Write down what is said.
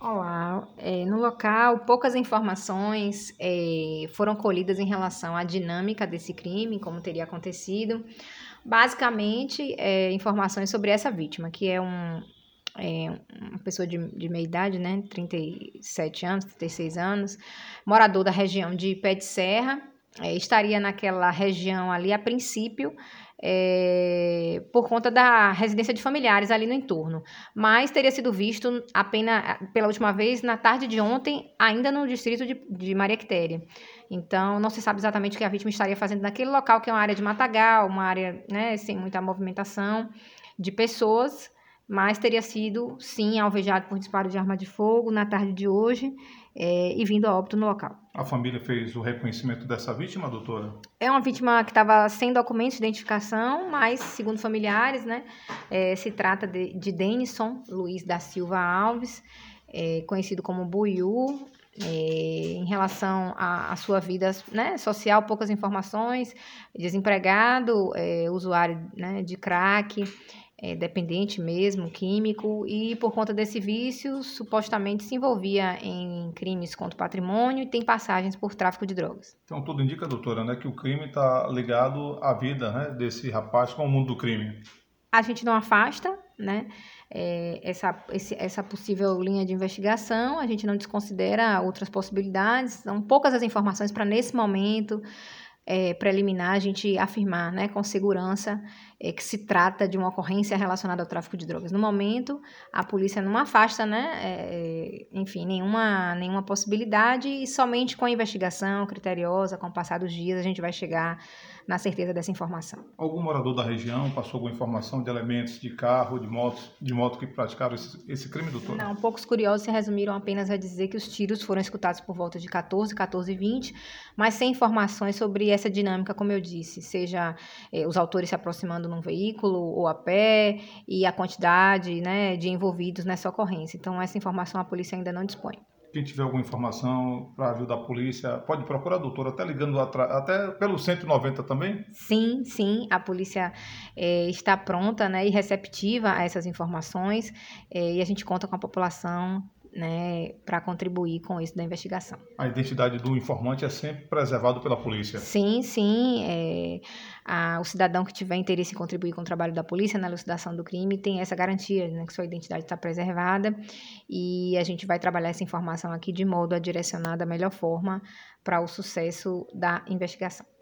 Olá, no local, poucas informações foram colhidas em relação à dinâmica desse crime, como teria acontecido. Basicamente, informações sobre essa vítima, que uma pessoa de meia idade, né, 37 anos, 36 anos, morador da região de Pé de Serra, estaria naquela região ali a princípio, por conta da residência de familiares ali no entorno, mas teria sido visto apenas pela última vez na tarde de ontem, ainda no distrito de Maria Quitéria. Então, não se sabe exatamente o que a vítima estaria fazendo naquele local, que é uma área de matagal, uma área, né, sem muita movimentação de pessoas, mas teria sido, sim, alvejado por disparo de arma de fogo na tarde de hoje, e vindo a óbito no local. A família fez o reconhecimento dessa vítima, doutora? É uma vítima que estava sem documentos de identificação, mas, segundo familiares, né, se trata de Denison Luiz da Silva Alves, conhecido como Buiú. Em relação à sua vida, né, social, poucas informações, desempregado, usuário, né, de crack, dependente mesmo, químico, e por conta desse vício, supostamente se envolvia em crimes contra o patrimônio e tem passagens por tráfico de drogas. Então, tudo indica, doutora, né, que o crime está ligado à vida, né, desse rapaz com o mundo do crime. A gente não afasta, né, essa possível linha de investigação, a gente não desconsidera outras possibilidades, são poucas as informações para, nesse momento, preliminar, a gente afirmar, né, com segurança, que se trata de uma ocorrência relacionada ao tráfico de drogas. No momento, a polícia não afasta, né, enfim, nenhuma possibilidade, e somente com a investigação criteriosa, com o passar dos dias, a gente vai chegar na certeza dessa informação. Algum morador da região passou alguma informação de elementos de carro, de moto que praticaram esse crime, doutora? Não, poucos curiosos se resumiram apenas a dizer que os tiros foram escutados por volta de 14h20, mas sem informações sobre essa dinâmica, como eu disse, seja os autores se aproximando num veículo ou a pé, e a quantidade, né, de envolvidos nessa ocorrência. Então, essa informação a polícia ainda não dispõe. Quem tiver alguma informação para ajudar a polícia, pode procurar a doutora, até ligando até pelo 190 também? Sim, sim, a polícia está pronta, né, e receptiva a essas informações, e a gente conta com a população, né, para contribuir com isso da investigação. A identidade do informante é sempre preservada pela polícia. Sim, sim. O cidadão que tiver interesse em contribuir com o trabalho da polícia na elucidação do crime tem essa garantia, né, que sua identidade está preservada, e a gente vai trabalhar essa informação aqui de modo a direcionar da melhor forma para o sucesso da investigação.